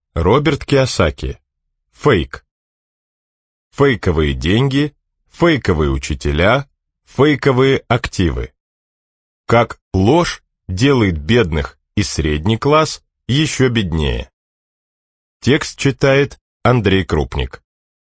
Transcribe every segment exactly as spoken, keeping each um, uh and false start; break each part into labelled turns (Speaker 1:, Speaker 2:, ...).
Speaker 1: Роберт Кийосаки. Фейк. Фейковые деньги, фейковые учителя, фейковые активы. Как ложь делает бедных и средний класс еще беднее. Текст читает Андрей Крупник.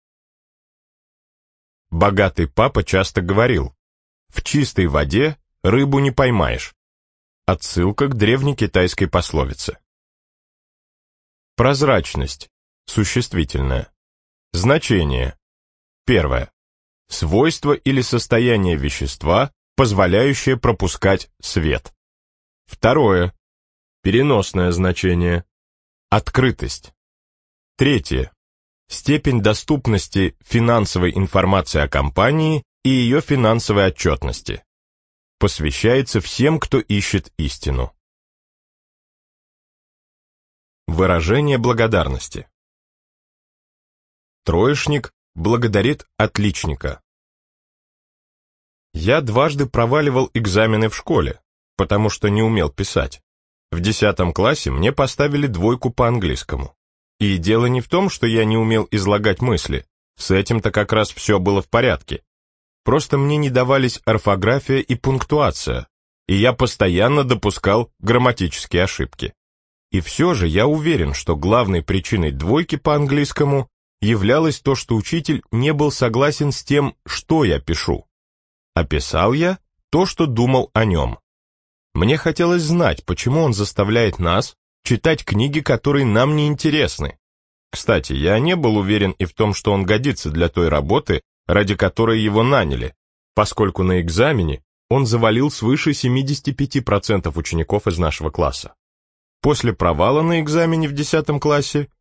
Speaker 1: Богатый папа часто говорил: «В чистой воде рыбу не поймаешь». Отсылка к древнекитайской пословице. Прозрачность. Существительное. Значение. Первое. Свойство или состояние вещества, позволяющее пропускать свет. Второе. Переносное значение. Открытость. Третье. Степень доступности финансовой информации о компании и ее финансовой отчетности. Посвящается всем, кто ищет истину. Выражение благодарности. Троечник благодарит отличника. Я дважды проваливал экзамены в школе, потому что не умел писать. В десятом классе мне поставили двойку по английскому. И дело не в том, что я не умел излагать мысли, с этим-то как раз все было в порядке. Просто мне не давались орфография и пунктуация, и я постоянно допускал грамматические ошибки. И все же я уверен, что главной причиной двойки по английскому являлось то, что учитель не был согласен с тем, что я пишу. Описал я то, что думал о нем. Мне хотелось знать, почему он заставляет нас читать книги, которые нам не интересны. Кстати, я не был уверен и в том, что он годится для той работы, ради которой его наняли, поскольку на экзамене он завалил свыше семидесяти пяти процентов учеников из нашего класса. После провала на экзамене в десятом классе